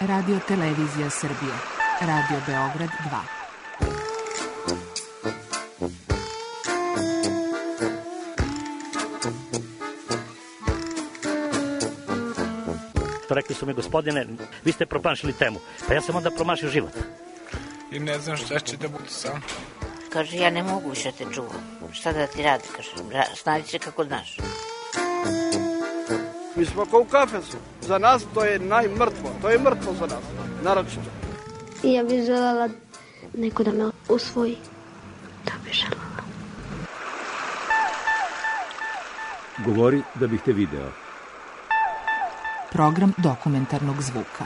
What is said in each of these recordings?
Radio Televizija Srbije. Radio Beograd 2. Rekli su mi, gospodine, vi ste promašili temu. Pa ja sam onda promašio život. I ne znam šta će da bude sam. Kaže, ja ne mogu više te čuvam. Šta da ti radi? Kaže, snađi se kako znaš. Mi smo kao u kafesu. Za nas to je najmrtvo. To je mrtvo za nas. Naročito. I ja bih željela neko da me usvoji. Da bih željela. Govori da bih te video. Program dokumentarnog zvuka.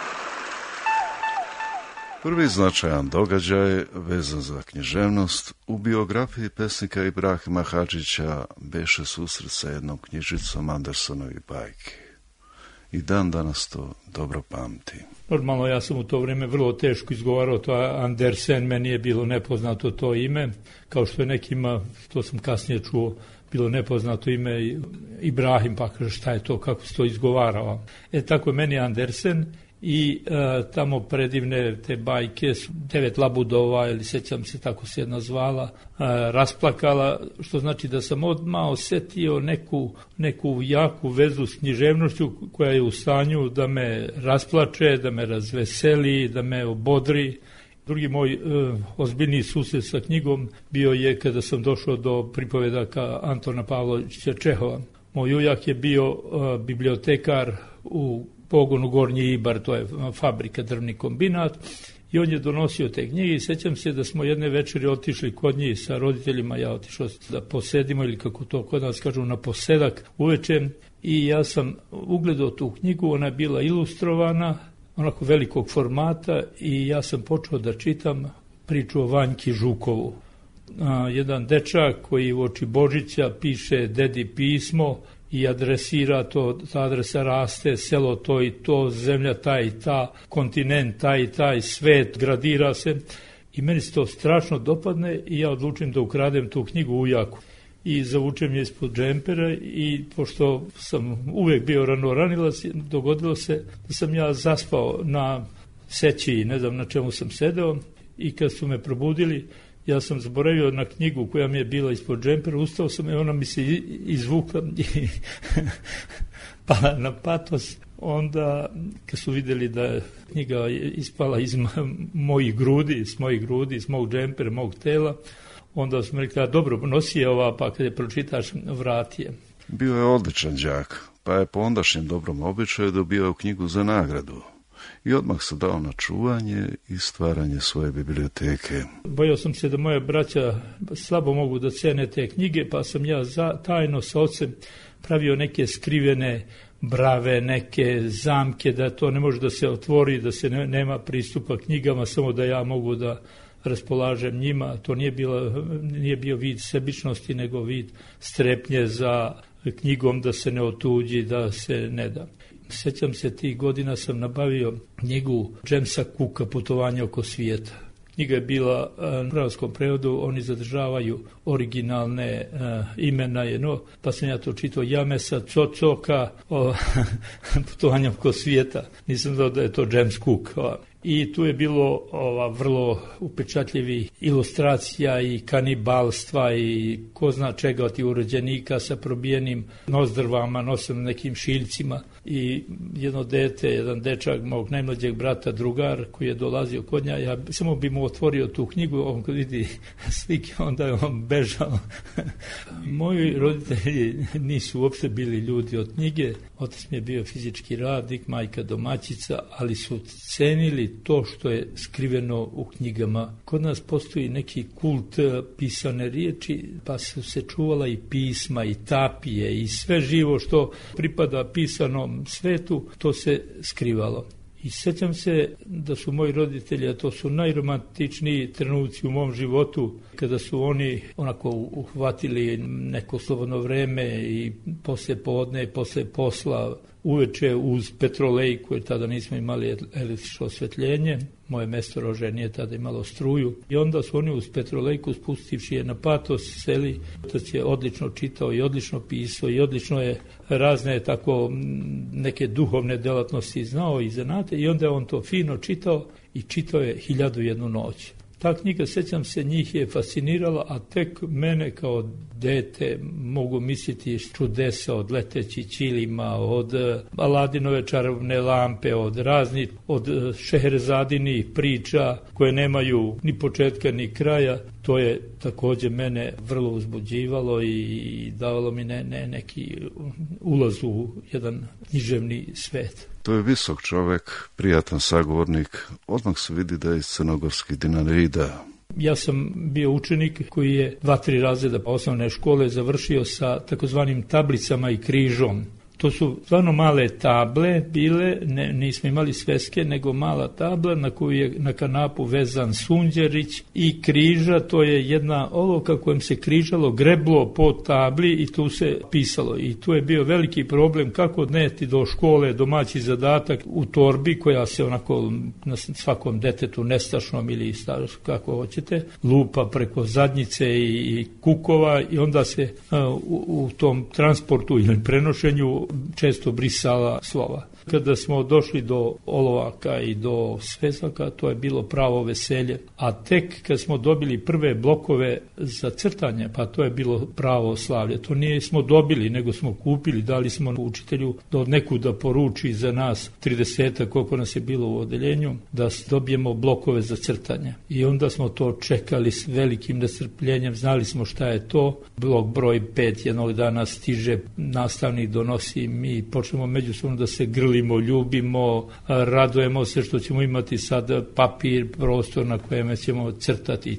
Prvi značajan događaj vezan za književnost u biografiji pesnika Ibrahima Hadžića beše susret sa jednom knjižicom Andersenovih bajki. I dan danas to dobro pamti. Normalno, ja sam u to vrijeme vrlo teško izgovarao to Andersen, meni je bilo nepoznato to ime, kao što je nekima, to sam kasnije čuo, bilo nepoznato ime Ibrahim, pa kaže šta je to, kako se to izgovarao. Tako je meni Andersen i tamo predivne te bajke, 9 labudova, ili sjećam se tako se jedna zvala, rasplakala, što znači da sam odmah osjetio neku jaku vezu s književnošću koja je u stanju da me rasplače, da me razveseli, da me obodri. Drugi moj ozbiljniji susret sa knjigom bio je kada sam došao do pripovedaka Antona Pavlovića Čehova. Moj ujak je bio bibliotekar u pogonu Gornji Ibar, to je fabrika, drvni kombinat, i on je donosio te knjige i sjećam se da smo jedne večeri otišli kod njih sa roditeljima, ja otišao da posedimo, ili kako to kod nas kažu, na posedak uveče, i ja sam ugledao tu knjigu, ona je bila ilustrovana, onako velikog formata, i ja sam počeo da čitam priču o Vanjki Žukovu. Jedan dečak koji u oči Božića piše dedi pismo i adresira to, ta adresa raste, selo to i to, zemlja ta i ta, kontinent taj i taj, svet, gradira se, i meni se to strašno dopadne i ja odlučim da ukradem tu knjigu ujaku. I zavučem je ispod džempera, i pošto sam uvijek bio ranilac, dogodilo se da sam ja zaspao na seći, ne znam na čemu sam sedeo, i kad su me probudili, ja sam zaboravio na knjigu koja mi je bila ispod džempera, ustao sam i ona mi se izvukla i pala na patos. Onda, kad su vidjeli da je knjiga ispala iz mojih grudi, iz mog džempera, mog tela, onda smo rekli, dobro, nosi je ova, pa kad je pročitaš, vrati je. Bio je odličan đak, pa je po ondašnjem dobrom običaju dobio knjigu za nagradu. I odmah se dao na čuvanje i stvaranje svoje biblioteke. Bojao sam se da moje braća slabo mogu da cene te knjige, pa sam ja tajno sa ocem pravio neke skrivene brave, neke zamke, da to ne može da se otvori, da se nema pristupa knjigama, samo da ja mogu da raspolažem njima. To nije bio vid sebičnosti, nego vid strepnje za knjigom, da se ne otuđi, da se ne da. Sjećam se, tih godina sam nabavio knjigu Jamesa Cooka, Putovanje oko svijeta. Knjiga je bila u hrvatskom prevodu, oni zadržavaju originalne imena, pa sam ja to čitao, Jamesa Cocoka, Putovanje oko svijeta. Nisam znao da je to James Cook. I tu je bilo vrlo upečatljivih ilustracija i kanibalstva i ko zna čega od tih urođenika sa probijenim nozdrvama, nosom nekim šiljcima. I jedan dečak mog najmlađeg brata, drugar, koji je dolazio kod nja, ja samo bi mu otvorio tu knjigu, on kad vidi slike, onda je on bežao. Moji roditelji nisu uopšte bili ljudi od knjige, otac mi je bio fizički radnik, majka domaćica, ali su cenili to što je skriveno u knjigama. Kod nas postoji neki kult pisane riječi, pa su se čuvala i pisma, i tapije, i sve živo što pripada pisanom svetu, to se skrivalo. I sjećam se da su moji roditelji, a to su najromantičniji trenuci u mom životu, kada su oni onako uhvatili neko slobodno vreme i poslije podne, poslije posla uveče uz petrolejku, jer tada nismo imali električno osvetljenje, moje mesto Rože nije tada imalo struju, i onda su oni uz petrolejku spustivši je na patos seli. Otac je odlično čitao i odlično pisao i odlično je razne tako neke duhovne delatnosti znao i zanate, i onda je on to fino čitao i čitao je 1001 noć. Ta knjiga, sećam se, njih je fascinirala, a tek mene kao dete mogu misliti čudesa od letećih ćilima, od Aladinove čarobne lampe, od raznih, od Šeherezadinih priča koje nemaju ni početka ni kraja. To je također mene vrlo uzbuđivalo i davalo mi neki ulaz u jedan književni svet. To je visok čovjek, prijatan sagovornik, odmah se vidi da je iz crnogorskih Dinarida. Ja sam bio učenik koji je 2-3 razreda osnovne škole završio sa takozvanim tablicama i križom. To su stvarno male table bile, nismo imali sveske, nego mala tabla na koju je na kanapu vezan sunđerić i križa, to je jedna olovka kojom se križalo greblo po tabli i tu se pisalo. I tu je bio veliki problem kako odneti do škole domaći zadatak u torbi koja se onako na svakom detetu nestašnom ili kako hoćete lupa preko zadnjice i kukova, i onda se u tom transportu ili prenošenju često brisala slova. Kada smo došli do olovaka i do svezaka, to je bilo pravo veselje. A tek kad smo dobili prve blokove za crtanje, pa to je bilo pravo slavlje. To nije smo dobili, nego smo kupili, dali smo učitelju da od nekuda poruči za nas 30, koliko nas je bilo u odeljenju, da dobijemo blokove za crtanje. I onda smo to čekali s velikim nestrpljenjem, znali smo šta je to. Blok broj 5 jednog dana stiže, nastavnik donosi, mi počnemo međusobno da se grlimo, ljubimo, radujemo se što ćemo imati sad papir, prostor na kojem ćemo crtati.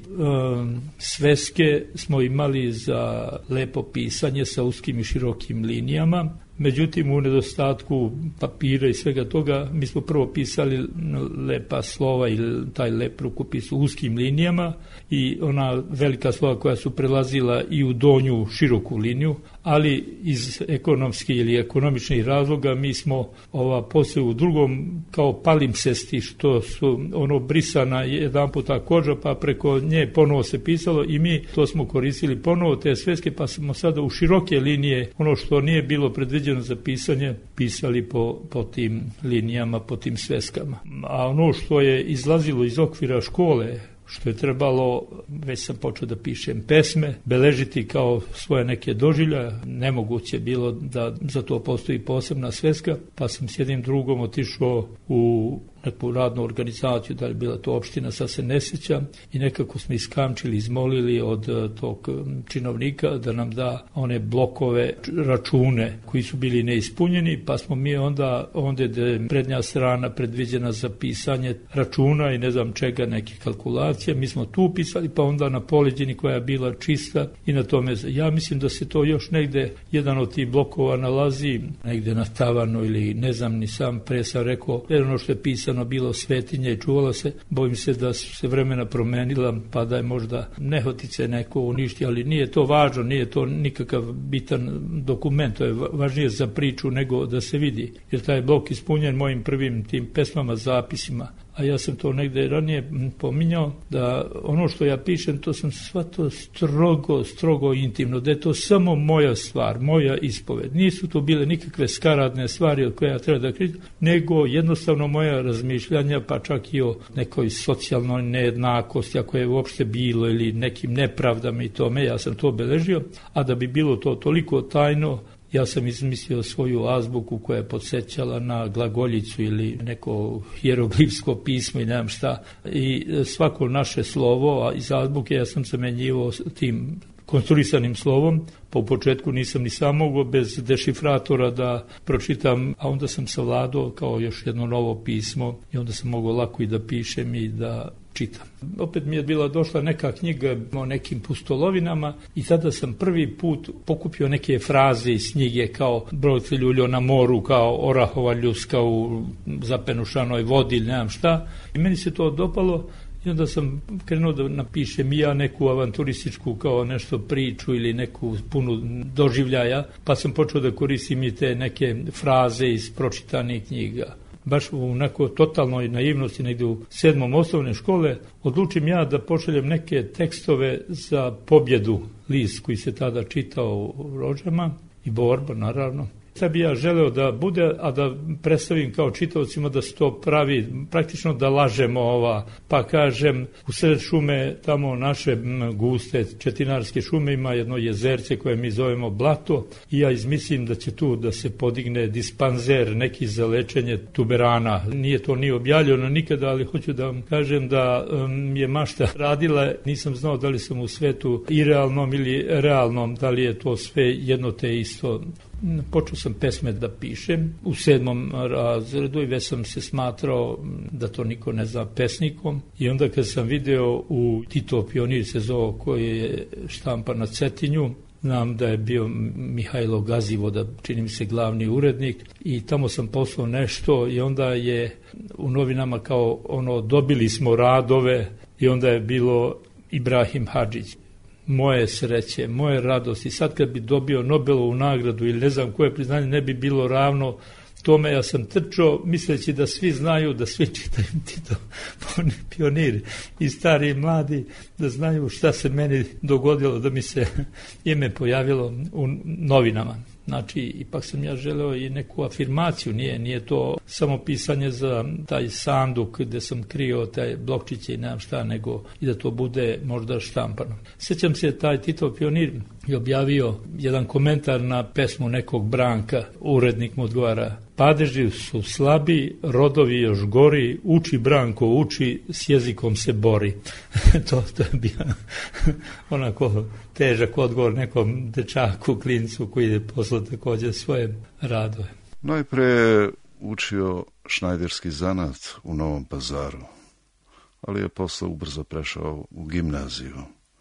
Sveske smo imali za lepo pisanje sa uskim i širokim linijama. Međutim, u nedostatku papira i svega toga, mi smo prvo pisali lepa slova ili taj lep rukopis u uskim linijama i ona velika slova koja su prelazila i u donju široku liniju, ali iz ekonomskih ili ekonomičnih razloga mi smo poslije u drugom kao palimpsesti, što su brisana jedan puta koža, pa preko nje ponovo se pisalo i mi to smo koristili ponovo te sveske, pa smo sada u široke linije, ono što nije bilo predviđeno za pisanje, pisali po tim linijama, po tim sveskama. A ono što je izlazilo iz okvira škole, što je trebalo, već sam počeo da pišem pesme, beležiti kao svoje neke doživljaje, nemoguće bilo da za to postoji posebna sveska, pa sam s jednim drugom otišao u neku radnu organizaciju, da li bila to opština, sad se ne sjećam, i nekako smo iskamčili, izmolili od tog činovnika da nam da one blokove, račune koji su bili neispunjeni, pa smo mi onda da je prednja strana predviđena za pisanje računa i ne znam čega, neke kalkulacije, mi smo tu pisali, pa onda na poleđini koja je bila čista i na tome, ja mislim da se to još negde, jedan od tih blokova nalazi negde na tavanu ili ne znam, ni sam pre sam rekao, jer ono što je pisano bilo svetinje i čuvalo se, bojim se da su se vremena promenila, pa da je možda nehotice neko uništi, ali nije to važno, nije to nikakav bitan dokument, to je važnije za priču nego da se vidi, jer taj blok ispunjen mojim prvim tim pesmama, zapisima, a ja sam to negde ranije pominjao, da ono što ja pišem, to sam shvatio strogo intimno, da je to samo moja stvar, moja ispoved. Nisu to bile nikakve skaradne stvari od koje ja treba da križem, nego jednostavno moja razmišljanja, pa čak i o nekoj socijalnoj nejednakosti, ako je uopšte bilo, ili nekim nepravdama i tome, ja sam to obeležio, a da bi bilo to toliko tajno, ja sam izmislio svoju azbuku koja je podsjećala na glagoljicu ili neko hieroglifsko pismo i nemam šta. I svako naše slovo, a iz azbuke ja sam zamenjivao tim konstruisanim slovom. Po početku nisam ni sam mogao bez dešifratora da pročitam, a onda sam savladao kao još jedno novo pismo i onda sam mogao lako i da pišem i da čitam. Opet mi je bila došla neka knjiga o nekim pustolovinama i tada sam prvi put pokupio neke fraze iz knjige kao Brod ljuljo na moru, kao Orahova ljuska u zapenušanoj vodi ili nemam šta. I meni se to dopalo. I onda sam krenuo da napišem i ja neku avanturističku kao nešto priču ili neku punu doživljaja, pa sam počeo da koristim i te neke fraze iz pročitanih knjiga. Baš u nekoj totalnoj naivnosti, negdje u 7. osnovne škole, odlučim ja da pošaljem neke tekstove za Pobjedu, list koji se tada čitao u Rođama i Borba, naravno. Sad bi ja želeo da bude, a da predstavim kao čitaocima da se to pravi, praktično da lažemo pa kažem, u sred šume, tamo naše guste četinarske šume, ima jedno jezerce koje mi zovemo Blato i ja izmislim da će tu da se podigne dispanzer neki za lečenje tuberana. Nije to ni objavljeno nikada, ali hoću da vam kažem da je mašta radila, nisam znao da li sam u svetu irealnom ili realnom, da li je to sve jedno te isto. Počeo sam pesme da pišem u 7. razredu i već sam se smatrao da to niko ne zna pesnikom. I onda kad sam video u Tito Pionir se zove koji je štampan na Cetinju, znam da je bio Mihajlo Gazivoda, čini mi se glavni urednik i tamo sam poslao nešto i onda je u novinama kao dobili smo radove i onda je bilo Ibrahim Hadžić. Moje sreće, moje radosti. Sad kad bi dobio Nobelovu nagradu ili ne znam koje priznanje, ne bi bilo ravno tome. Ja sam trčao misleći da svi znaju, da svi čitaju Tito Pionir i stari i mladi, da znaju šta se meni dogodilo, da mi se ime pojavilo u novinama. Znači, ipak sam ja želeo i neku afirmaciju, nije to samo pisanje za taj sanduk gde sam krio taj blokčiće i nemam šta, nego i da to bude možda štampano. Sjećam se, taj Tito Pionir je objavio jedan komentar na pesmu nekog Branka, urednik mu odgovara: padeži su slabi, rodovi još gori, uči Branko, uči, s jezikom se bori. to je bio onako težak odgovor nekom dečaku, klincu koji je poslao također svoje radove. Najpre je učio šnajderski zanat u Novom Pazaru, ali je posle ubrzo prešao u gimnaziju.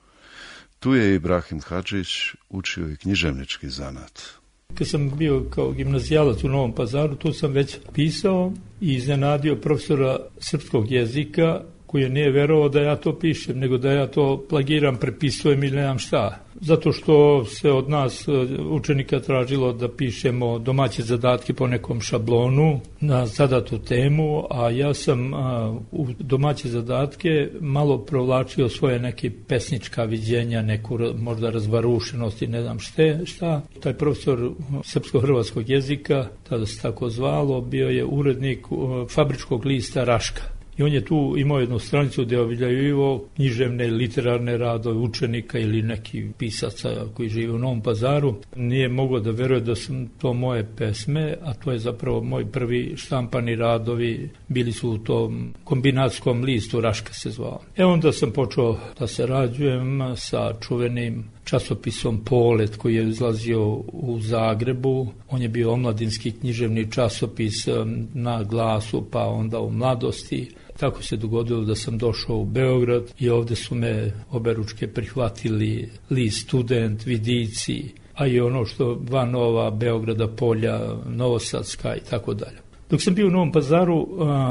Tu je Ibrahim Hadžić učio i književnički zanat. Kad sam bio kao gimnazijalac u Novom Pazaru, tu sam već pisao i iznenadio profesora srpskog jezika koji nije verovao da ja to pišem, nego da ja to plagiram, prepisujem ili nemam šta. Zato što se od nas učenika tražilo da pišemo domaće zadatke po nekom šablonu na zadatu temu, a ja sam u domaće zadatke malo provlačio svoje neke pesnička viđenja, neku možda razvarušenost i ne znam šta. Taj profesor srpsko-hrvatskog jezika, tada se tako zvalo, bio je urednik fabričkog lista Raška. I on je tu imao jednu stranicu gdje objavljivao književne, literarne radove učenika ili neki pisaca koji žive u Novom Pazaru. Nije mogao da veruje da su to moje pesme, a to je zapravo moji prvi štampani radovi, bili su u tom kombinatskom listu, Raška se zvao. Onda sam počeo da se rađujem sa čuvenim časopisom Polet koji je izlazio u Zagrebu. On je bio omladinski književni časopis na Glasu, pa onda u Mladosti. Tako se dogodilo da sam došao u Beograd i ovdje su me oberučke prihvatili list Student, Vidici, a i ono što van Nova, Beograda, Polja, Novosadska i tako dalje. Dok sam bio u Novom Pazaru,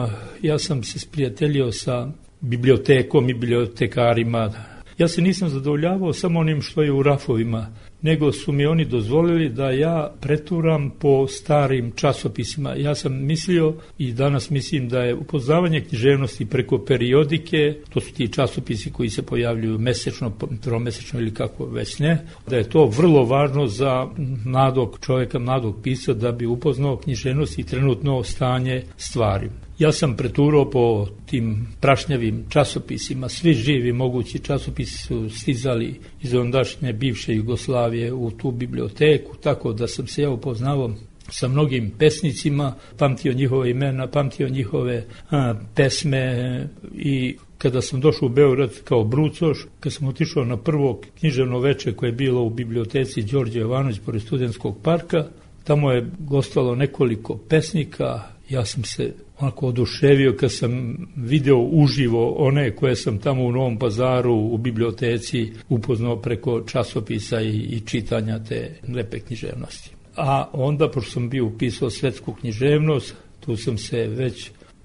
ja sam se sprijateljio sa bibliotekom i bibliotekarima. Ja se nisam zadovoljavao samo onim što je u rafovima, nego su mi oni dozvolili da ja preturam po starim časopisima. Ja sam mislio i danas mislim da je upoznavanje književnosti preko periodike, to su ti časopisi koji se pojavljuju mesečno, tromesečno ili kako već ne, da je to vrlo važno za mladog čovjeka, mladog pisca da bi upoznao književnost i trenutno stanje stvari. Ja sam preturao po tim prašnjavim časopisima, svi živi mogući časopisi su stizali iz ondašnje bivše Jugoslavije u tu biblioteku, tako da sam se ja upoznavao sa mnogim pesnicima, pamtio njihove imena, pamtio njihove pesme i kada sam došao u Beograd kao brucoš, kad sam otišao na prvo književno veče koje je bilo u biblioteci Đorđe Jovanović pored Studentskog parka, tamo je gostovalo nekoliko pesnika, ja sam se onako oduševio kad sam video uživo one koje sam tamo u Novom Pazaru u biblioteci upoznao preko časopisa i čitanja te lepe književnosti. A onda, pošto sam bio upisao svetsku književnost, tu sam se već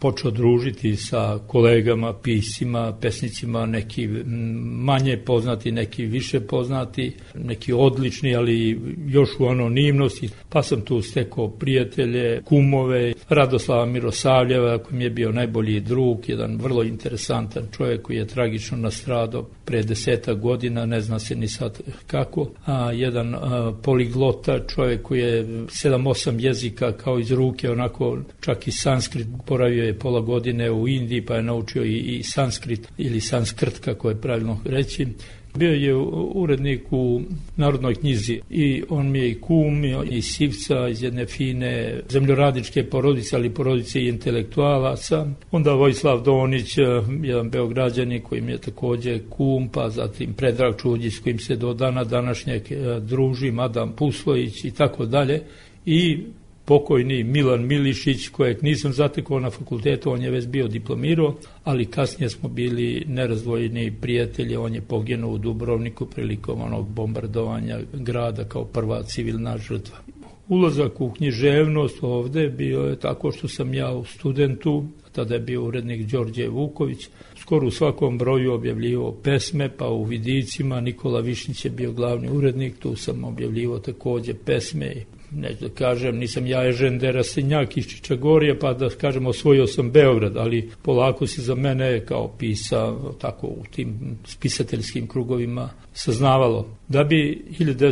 počeo družiti sa kolegama, piscima, pesnicima, neki manje poznati, neki više poznati, neki odlični, ali još u anonimnosti. Pa sam tu stekao prijatelje, kumove, Radoslava Mirosavljeva, koji mi je bio najbolji drug, jedan vrlo interesantan čovjek koji je tragično nastradao pre 10 godina, ne zna se ni sad kako, a jedan poliglota, čovjek koji je 7-8 jezika kao iz ruke, onako čak i sanskrit, boravio je pola godine u Indiji pa je naučio i sanskrit ili sanskrt, kako je pravilno reći. Bio je urednik u Narodnoj knjizi i on mi je i kum i sivca iz jedne fine zemljoradničke porodice, ali porodice i intelektualaca. Onda Vojislav Donić, jedan Beograđanin koji mi je također kum, pa zatim Predrag Čuđić s kojim se do dana današnjeg družim, Adam Puslojić i tako dalje. I pokojni Milan Milišić, kojeg nisam zatekao na fakultetu, on je već bio diplomirao, ali kasnije smo bili nerazdvojeni prijatelji. On je poginuo u Dubrovniku prilikom onog bombardovanja grada kao prva civilna žrtva. Ulazak u književnost ovde bio je tako što sam ja u Studentu, tada je bio urednik Đorđe Vuković, skoro u svakom broju objavljivao pesme, pa u Vidicima Nikola Višnjić je bio glavni urednik, tu sam objavljivao također pesme. Neću da kažem, nisam ja Ežen Rasenjak iz Čičagorije, pa da kažem osvojio sam Beograd, ali polako se za mene kao pisa, tako u tim spisateljskim krugovima saznavalo. Da bi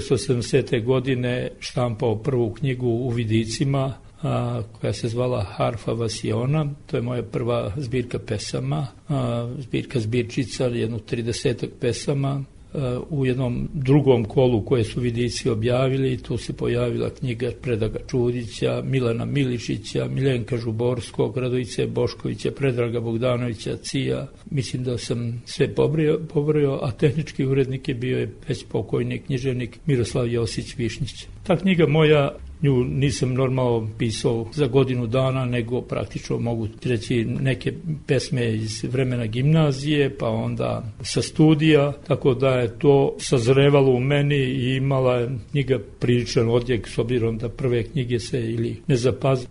1970. godine štampao prvu knjigu u Vidicima, koja se zvala Harfa Vasiona, to je moja prva zbirka pesama, zbirka zbirčica, jedno 30 pesama. U jednom drugom kolu koje su Vidici objavili, tu se pojavila knjiga Predraga Čudića, Milana Milišića, Miljenka Žuborskog, Radojice Boškovića, Predraga Bogdanovića, Cija. Mislim da sam sve pobrojao, a tehnički urednik je bio već pokojni književnik Miroslav Josić Višnjić. Ta knjiga moja, nju nisam normalno pisao za godinu dana, nego praktično mogu reći neke pesme iz vremena gimnazije, pa onda sa studija, tako da je to sazrevalo u meni i imala je knjiga priličan odjek, s obzirom da prve knjige se ili ne zapazi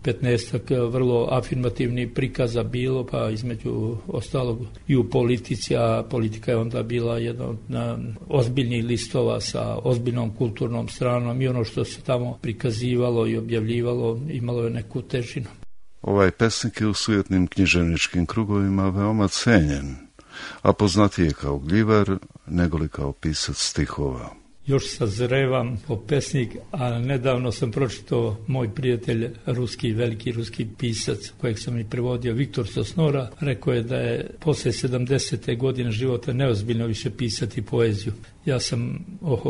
15 vrlo afirmativnih prikaza bilo, pa između ostalog i u politici, a politika je onda bila jedna od ozbiljnih listova sa ozbiljnom kulturnom stranom i ono što se tamo prikazivalo i objavljivalo imalo je neku težinu. Ovaj pesnik je u sujetnim književničkim krugovima veoma cenjen, a poznatiji je kao gljivar nego li kao pisac stihova. Još sazrevam po pesnik, a nedavno sam pročitao moj prijatelj, veliki ruski pisac, kojeg sam i prevodio, Viktor Sosnora, rekao je da je posle 70. godine života neozbiljno više pisati poeziju. Ja sam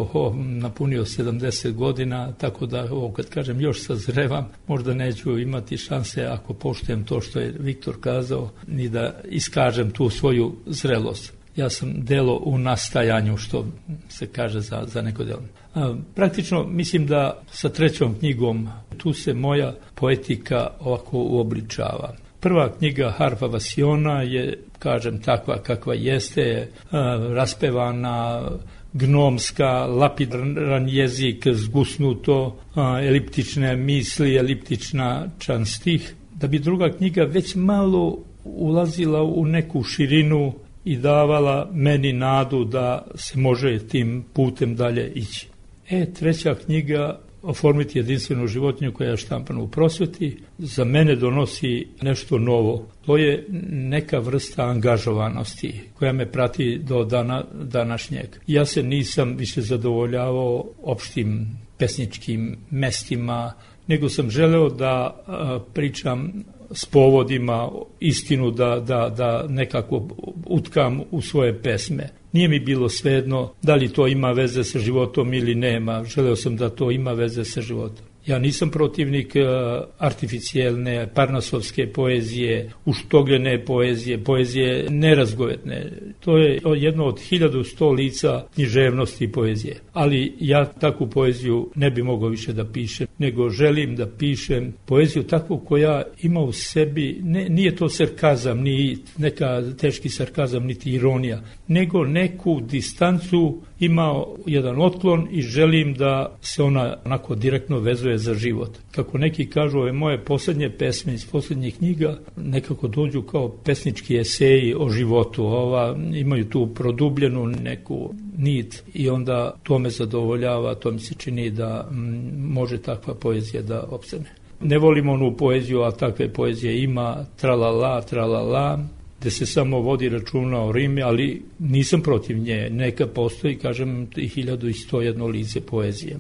napunio 70 godina, tako da ovo kad kažem još sazrevam, možda neću imati šanse ako poštujem to što je Viktor kazao, ni da iskažem tu svoju zrelost. Ja sam delo u nastajanju, što se kaže za neko delo. Praktično mislim da sa trećom knjigom tu se moja poetika ovako uobličava. Prva knjiga Harfa Vasiona je, kažem, takva kakva jeste, raspevana, gnomska, lapidaran jezik, zgusnuto, eliptične misli, eliptičan stih. Da bi druga knjiga već malo ulazila u neku širinu i davala meni nadu da se može tim putem dalje ići. Treća knjiga, Oformiti jedinstvenu životinju, koja je štampana u Prosvjeti, za mene donosi nešto novo. To je neka vrsta angažovanosti koja me prati do dana današnjeg. Ja se nisam više zadovoljavao opštim pesničkim mestima, nego sam želeo da pričam s povodima, istinu da nekako utkam u svoje pesme. Nije mi bilo svejedno da li to ima veze sa životom ili nema. Želeo sam da to ima veze sa životom. Ja nisam protivnik artificijelne, parnasovske poezije, uštogljene poezije, poezije nerazgovetne. To je jedno od 1100 lica književnosti i poezije. Ali ja takvu poeziju ne bi mogao više da pišem, nego želim da pišem poeziju takvu koja ima u sebi, nije to sarkazam, ni neka teški sarkazam, niti ironija, nego neku distancu ima jedan otklon i želim da se ona onako direktno vezuje za život. Kako neki kažu, ove moje posljednje pesme iz posljednjih knjiga nekako dođu kao pesnički eseji o životu. Imaju tu produbljenu neku nit i onda to me zadovoljava, to mi se čini da može takva poezija da opstane. Ne volim onu poeziju, a takve poezije ima, tralala, tralala, gde se samo vodi računa o Rimi, ali nisam protiv nje. Neka postoji, kažem, 1101 lice poezije.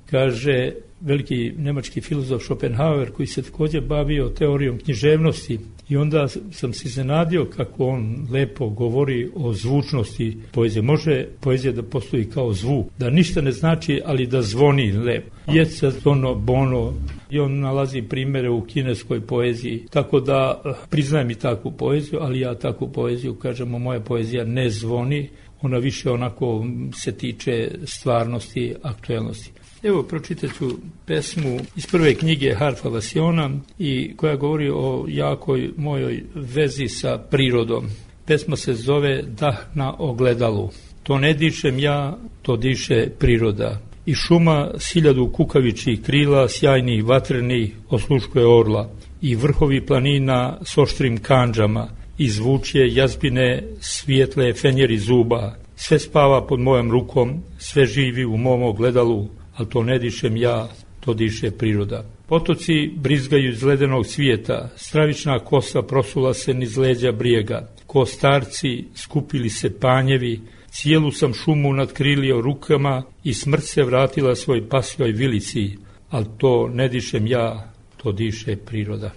Kaže veliki nemački filozof Schopenhauer, koji se također bavio teorijom književnosti, i onda sam se iznenadio kako on lepo govori o zvučnosti poezije. Može poezija da postoji kao zvuk, da ništa ne znači, ali da zvoni lepo. Jeca, zono, bono, i on nalazi primere u kineskoj poeziji, tako da priznajem i takvu poeziju, ali ja takvu poeziju, kažemo, moja poezija ne zvoni, ona više onako se tiče stvarnosti, aktuelnosti. Evo, pročitat ću pesmu iz prve knjige Harfa Vasiona i koja govori o jakoj mojoj vezi sa prirodom. Pesma se zove Dah na ogledalu. To ne dišem ja, to diše priroda. I šuma s 1000 kukavičih krila, sjajnih vatrenih, osluškuje orla. I vrhovi planina s oštrim kandžama, i zvučje jazbine svijetle fenjeri zuba. Sve spava pod mojom rukom, sve živi u mom ogledalu, ali to ne dišem ja, to diše priroda. Potoci brizgaju iz ledenog svijeta, stravična kosa prosula se niz leđa brijega, ko starci skupili se panjevi, cijelu sam šumu nadkrilio rukama i smrt se vratila svoj pasjoj vilici, ali to ne dišem ja, to diše priroda.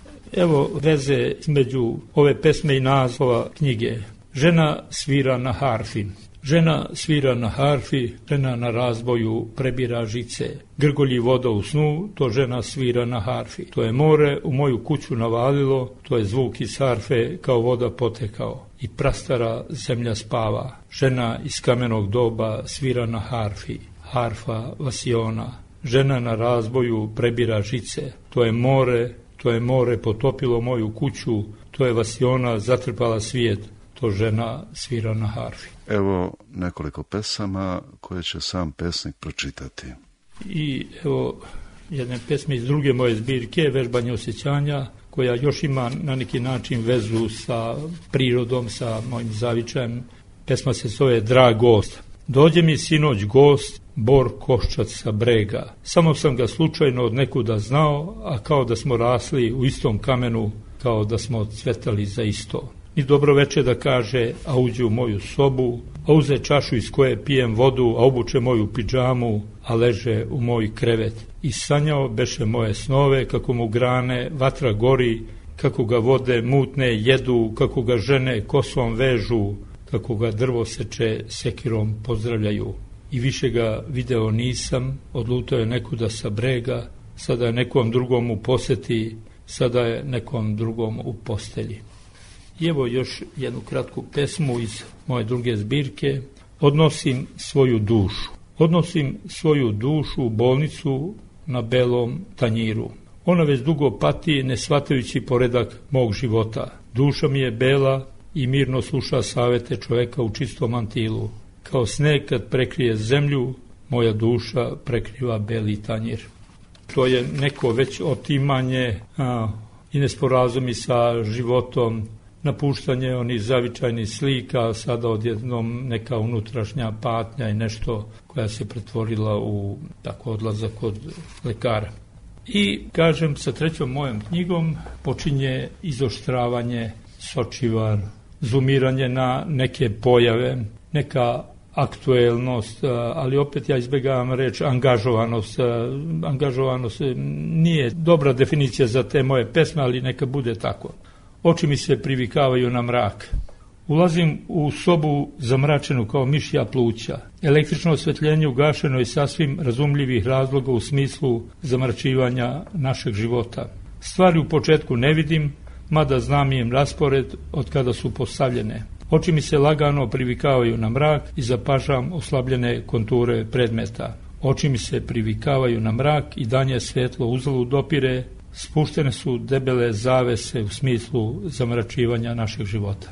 Evo veze između ove pesme i naslova knjige. Žena svira na harfi. Žena svira na harfi, žena na razboju prebira žice. Grgolji voda u snu, to žena svira na harfi. To je more u moju kuću navalilo, to je zvuk iz harfe kao voda potekao. I prastara zemlja spava. Žena iz kamenog doba svira na harfi. Harfa Vasiona. Žena na razboju prebira žice. To je more potopilo moju kuću, to je Vasiona zatrpala svijet. To žena svira na harfi. Evo nekoliko pesama koje će sam pesnik pročitati. I evo jedne pesme iz druge moje zbirke, Vežbanje osjećanja, koja još ima na neki način vezu sa prirodom, sa mojim zavičajem. Pesma se zove Drag gost. Dođe mi sinoć gost, bor koščac sa brega. Samo sam ga slučajno od nekuda znao, a kao da smo rasli u istom kamenu, kao da smo cvetali za isto. Ni dobro veče da kaže, a uđe u moju sobu, a uze čašu iz koje pijem vodu, a obuče moju pidžamu, a leže u moj krevet. I sanjao beše moje snove, kako mu grane vatra gori, kako ga vode mutne jedu, kako ga žene kosom vežu, kako ga drvo seče sekirom pozdravljaju. I više ga video nisam, odlutao je nekuda sa brega, sada je nekom drugom u poseti, sada je nekom drugom u postelji. I evo još jednu kratku pesmu iz moje druge zbirke. Odnosim svoju dušu. Odnosim svoju dušu u bolnicu na belom tanjiru. Ona već dugo pati, ne shvatajući poredak mog života. Duša mi je bela i mirno sluša savete čoveka u čistom mantilu. Kao sneg kad prekrije zemlju, moja duša prekriva beli tanjir. To je neko već otimanje i nesporazumi sa životom, napuštanje onih zavičajnih slika, sada odjednom neka unutrašnja patnja i nešto koja se pretvorila u tako odlazak kod lekara. I, kažem, sa trećom mojom knjigom počinje izoštravanje, sočivar, zumiranje na neke pojave, neka aktuelnost, ali opet ja izbjegavam reč angažovanost. Angažovanost nije dobra definicija za te moje pesme, ali neka bude tako. Oči mi se privikavaju na mrak. Ulazim u sobu zamračenu kao mišja pluća. Električno osvetljenje ugašeno je sasvim razumljivih razloga u smislu zamračivanja našeg života. Stvari u početku ne vidim, mada znam im raspored od kada su postavljene. Oči mi se lagano privikavaju na mrak i zapažam oslabljene konture predmeta. Oči mi se privikavaju na mrak i danje svetlo uzalud dopire, spuštene su debele zavese u smislu zamračivanja našeg života.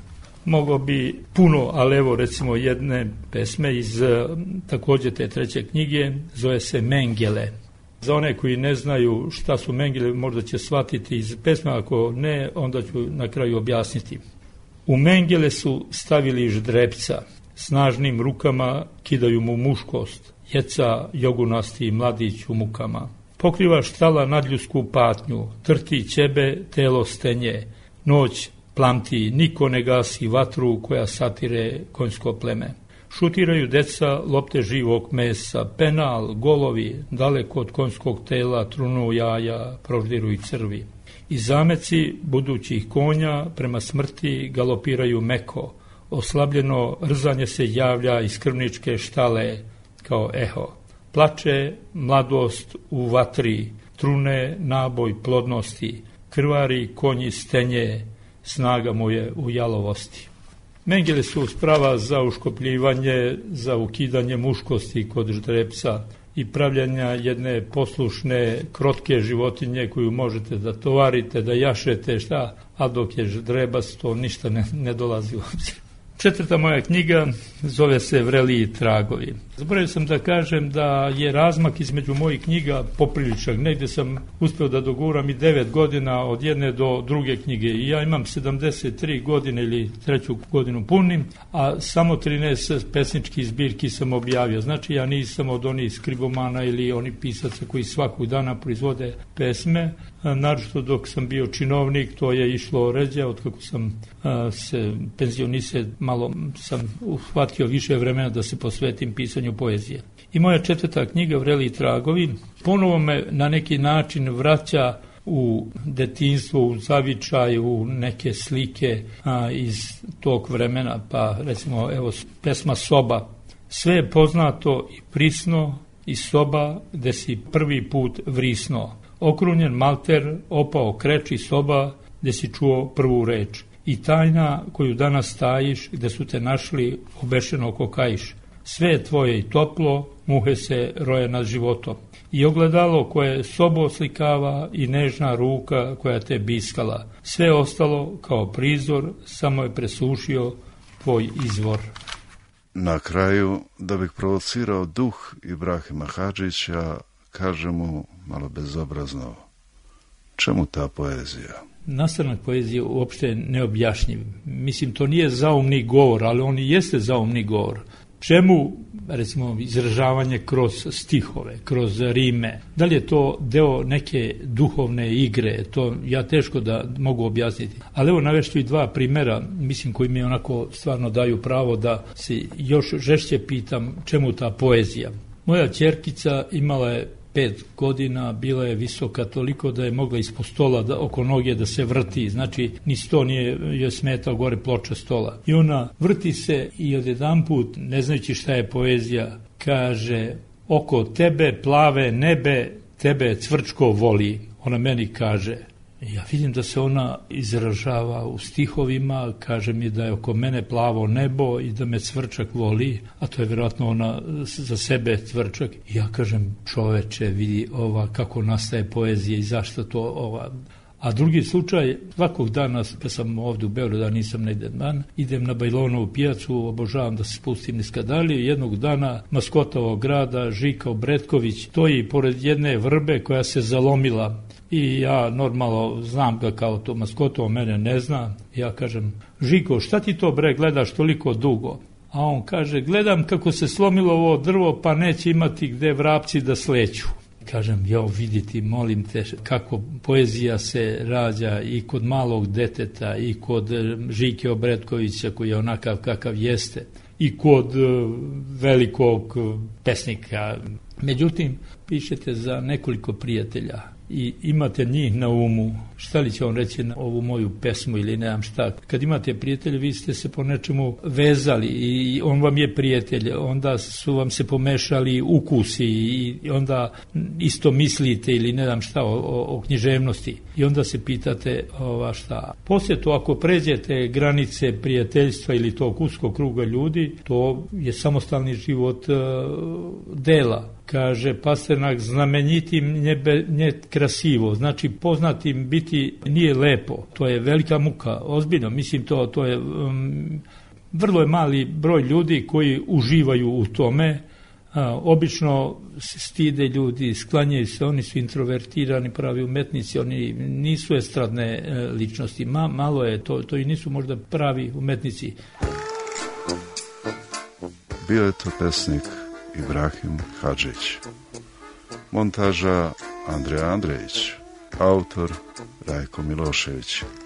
Mogao bi puno, ali evo recimo jedne pesme iz također te treće knjige, zove se Mengele. Za one koji ne znaju šta su Mengele, možda će shvatiti iz pesme, ako ne, onda ću na kraju objasniti. U Mengele su stavili ždrebca, snažnim rukama kidaju mu muškost, jeca jogunasti mladić u mukama. Pokriva štala nadljudsku patnju, trti ćebe, telo stenje, noć plamti, niko ne gasi vatru koja satire konjsko pleme. Šutiraju deca lopte živog mesa, penal, golovi, daleko od konjskog tela trunu jaja, proždiruju crvi. I zameci budućih konja prema smrti galopiraju meko, oslabljeno rzanje se javlja iz krvničke štale kao eho. Plače mladost u vatri, trune naboj plodnosti, krvari konji stenje, snaga mu je u jalovosti. Mengele su sprava za uškopljivanje, za ukidanje muškosti kod ždrebca i pravljanja jedne poslušne, krotke životinje koju možete da tovarite, da jašete, a dok je ždrebac to ništa ne dolazi u obzir. Četvrta moja knjiga zove se Vreliji tragovi. Zaboravio sam da kažem da je razmak između mojih knjiga popriličan. Negdje sam uspio da doguram i 9 godina od jedne do druge knjige. I ja imam 73 godine ili treću godinu punim, a samo 13 pesničkih zbirki sam objavio. Znači ja nisam od onih skribomana ili onih pisaca koji svakog dana proizvode pesme. Naročito dok sam bio činovnik, to je išlo ređe, od kako sam se penzionise, malo sam uhvatio više vremena da se posvetim pisanju poezije. I moja četvrta knjiga, Vreliji tragovi, ponovo me na neki način vraća u detinjstvo, u zavičaj, u neke slike iz tog vremena, pa recimo evo pesma Soba. Sve je poznato i prisno i soba gde si prvi put vrisno. Okrunjen malter, opao kreč i soba gde si čuo prvu reč. I tajna koju danas tajiš, gde su te našli, obešeno kokajiš. Sve je tvoje i toplo, muhe se roje nad životom. I ogledalo koje sobu oslikava i nežna ruka koja te biskala. Sve ostalo kao prizor, samo je presušio tvoj izvor. Na kraju, da bih provocirao duh Ibrahima Hadžića, kaže mu malo bezobrazno, čemu ta poezija? Nastanak poezije uopšte neobjašnjiv. Mislim, to nije zaumni govor, ali on i jeste zaumni govor. Čemu, recimo, izražavanje kroz stihove, kroz rime? Da li je to deo neke duhovne igre? To ja teško da mogu objasniti. Ali evo navešću i dva primjera, mislim, koji mi onako stvarno daju pravo da se još žešće pitam čemu ta poezija. Moja ćerkica imala je 5 godina, bila je visoka toliko da je mogla ispod stola oko noge da se vrti, znači ni sto nije joj smetao gore ploča stola. I ona vrti se i odjedanput, ne znajući šta je poezija, kaže, oko tebe plave nebe, tebe cvrčko voli. Ona meni kaže, ja vidim da se ona izražava u stihovima, kaže mi da je oko mene plavo nebo i da me cvrčak voli, a to je vjerojatno ona za sebe cvrčak. I ja kažem, čoveče, vidi kako nastaje poezija i zašto to A drugi slučaj, svakog dana, pa sam ovdje u Beogradu, nisam negdje dan, idem na Bajlonovu pijacu, obožavam da se spustim niz Kadalije, jednog dana maskota ovog grada, Žika Obretković, stoji pored jedne vrbe koja se zalomila. I ja normalno znam ga kao to maskoto, on mene ne zna. Ja kažem, Žiko, šta ti to bre gledaš toliko dugo? A on kaže, gledam kako se slomilo ovo drvo, pa neće imati gde vrapci da sleću. Kažem, viditi, molim te, kako poezija se rađa i kod malog deteta, i kod Žike Obretkovića, koji je onakav kakav jeste, i kod velikog pesnika. Međutim, pišete za nekoliko prijatelja i imate njih na umu, šta li će on reći na ovu moju pesmu ili nemam šta. Kad imate prijatelje, vi ste se po nečemu vezali i on vam je prijatelj, onda su vam se pomešali ukusi i onda isto mislite ili ne znam šta o književnosti i onda se pitate šta. Poslije to, ako pređete granice prijateljstva ili tog uskog kruga ljudi, to je samostalni život dela. Kaže Pasternak, znamenitim nje krasivo, znači poznatim biti nije lepo, to je velika muka, ozbiljno, mislim to je, vrlo je mali broj ljudi koji uživaju u tome, obično se stide ljudi, sklanjaju se, oni su introvertirani, pravi umetnici, oni nisu estradne ličnosti, malo je to i nisu možda pravi umetnici. Bio je to pesnik Ibrahim Hadžić. Montaža Andreja Andrejić. Autor Rajko Milošević.